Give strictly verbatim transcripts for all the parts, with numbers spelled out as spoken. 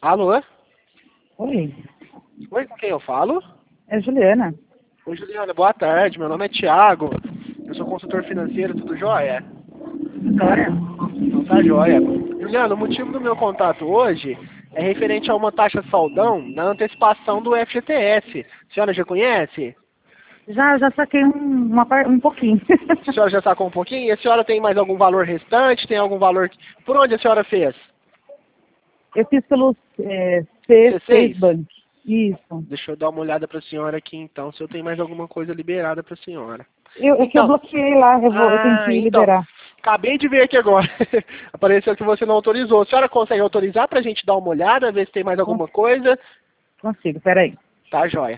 Alô? Oi, Oi, com quem eu falo? é Juliana. Oi, Juliana, boa tarde. Meu nome é Thiago. Eu sou consultor financeiro, tudo jóia? Vitória? Então tá jóia. Juliana, o motivo do meu contato hoje é referente a uma taxa saldão na antecipação do F G T S. A senhora já conhece? Já, já saquei um, uma, par- um pouquinho. A senhora já sacou um pouquinho? E a senhora tem mais algum valor restante? Tem algum valor... Por onde a senhora fez? Eu fiz pelo é, C C seis? seis Bank. Isso. Deixa eu dar uma olhada pra senhora aqui então, se eu tenho mais alguma coisa liberada pra senhora. Eu, é que eu Então, bloqueei lá, eu, vou, eu tenho ah, que então, liberar. acabei de ver aqui agora. Apareceu que você não autorizou. A senhora consegue autorizar pra gente dar uma olhada, ver se tem mais Cons- alguma coisa? Consigo, peraí. Tá, joia.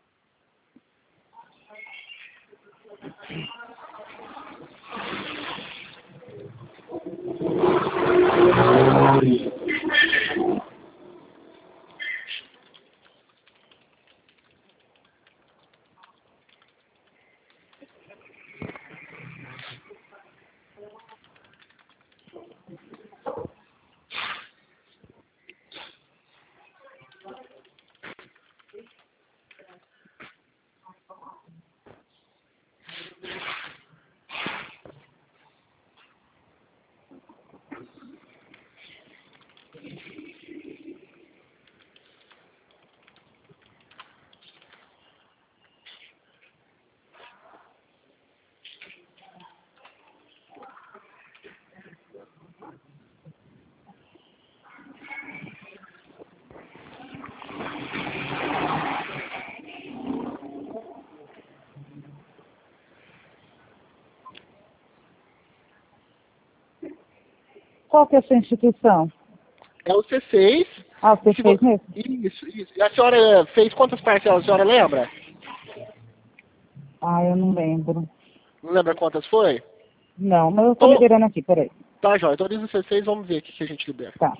Qual que é a sua instituição? É o C seis. Ah, você Se vo- fez mesmo? Isso, isso. E a senhora fez quantas parcelas, a senhora lembra? Ah, eu não lembro. Não lembra quantas foi? Não, mas eu tô Então, liberando aqui, peraí. tá, joia. Autoriza o C seis, vamos ver o que que a gente libera. Tá.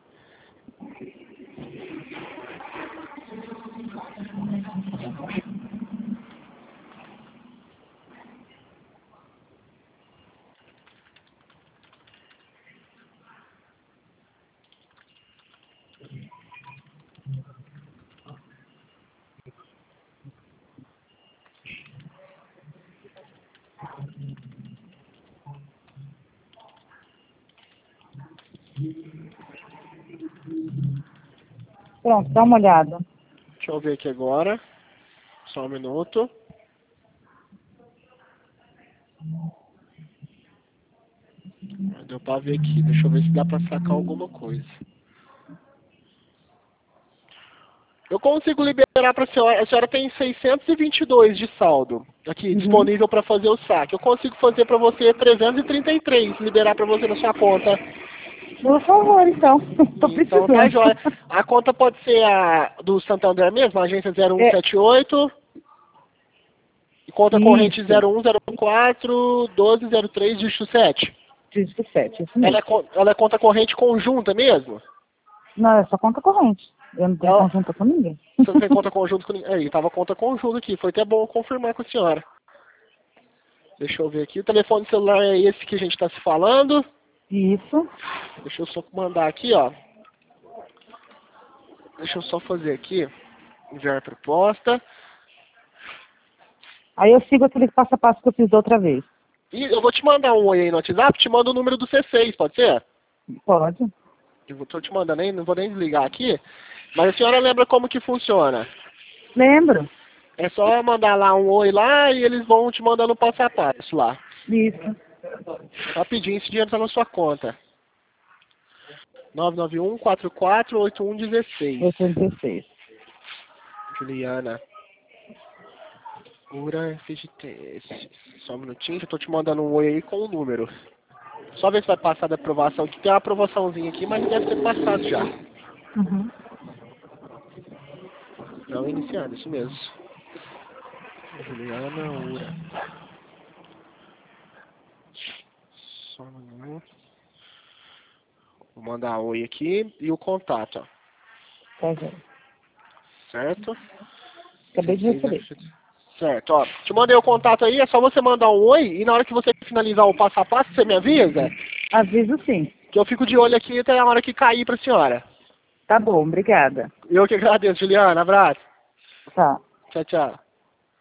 Pronto, dá uma olhada. Deixa eu ver aqui agora. Só um minuto. Deu pra ver aqui. Deixa eu ver se dá pra sacar alguma coisa. Eu consigo liberar para a senhora. A senhora tem seiscentos e vinte e dois de saldo aqui Uhum. disponível para fazer o saque. Eu consigo fazer para você trezentos e trinta e três, liberar para você na sua conta. Por favor, então. Tô Então tá precisando. jóia. A conta pode ser a do Santander mesmo, a agência zero um É, sete oito, e conta corrente isso. zero um zero quatro doze zero três dígito sete. Dígito sete, isso Ela mesmo. é, con- ela é conta corrente conjunta mesmo? Não, é só conta corrente. Eu não tenho Ela, conjunta com ninguém. você não tem conta conjunta com ninguém? Aí, tava conta conjunta aqui. Foi até bom confirmar com a senhora. Deixa eu ver aqui. O telefone celular é esse que a gente está se falando. Isso. Deixa eu só mandar aqui, ó. Deixa eu só fazer aqui. Enviar proposta. Aí eu sigo aquele passo a passo que eu fiz da outra vez. E eu vou te mandar um oi aí no WhatsApp, te mando o número do C seis, pode ser? Pode. Eu vou- tô te mandando aí, não vou nem desligar aqui. Mas a senhora lembra como que funciona? Lembro. É só mandar lá um oi lá e eles vão te mandando passo a passo lá. Isso. Rapidinho, esse dinheiro tá na sua conta. nove nove um quatro quatro oito um um seis. oito dezesseis. Juliana. Ura F G T S. Só um minutinho, já tô te mandando um oi aí com o número. Só ver se vai passar da aprovação, que tem uma aprovaçãozinha aqui, mas deve ter passado já. Uhum. Não iniciando, isso mesmo. Juliana Ura. Só um minuto. Vou mandar oi aqui e o contato, ó. Tá, gente. Certo? Acabei de receber. Certo, ó. Te mandei o contato aí, é só você mandar um oi e na hora que você finalizar o passo a passo, você me avisa, Aviso sim. que eu fico de olho aqui até a hora que cair pra senhora. Tá bom, obrigada. Eu que agradeço, Juliana. Abraço. Tá. Tchau, tchau.